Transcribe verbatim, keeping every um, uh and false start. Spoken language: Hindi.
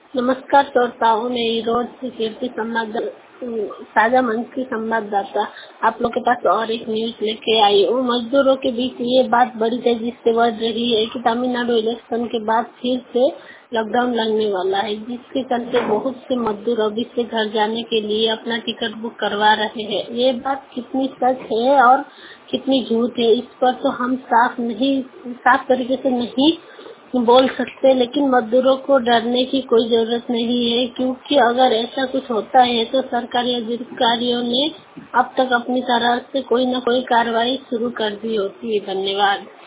नमस्कार श्रोताओं, मैं ईरोड से कीर्ति संवाददाता साझा मंच की संवाददाता आप लोग के पास और एक न्यूज लेके आई हूँ। मजदूरों के बीच ये बात बड़ी तेजी से बढ़ रही है कि तमिलनाडु इलेक्शन के बाद फिर से लॉकडाउन लगने वाला है, जिसके चलते बहुत से मजदूर अभी से घर जाने के लिए अपना टिकट बुक करवा रहे हैं। ये बात कितनी सच है और कितनी झूठ है, इस पर तो हम साफ नहीं साफ तरीके से नहीं बोल सकते, लेकिन मजदूरों को डरने की कोई जरूरत नहीं है, क्योंकि अगर ऐसा कुछ होता है तो सरकारी अधिकारियों ने अब तक अपनी तरफ से कोई न कोई कार्रवाई शुरू कर दी होती है। धन्यवाद।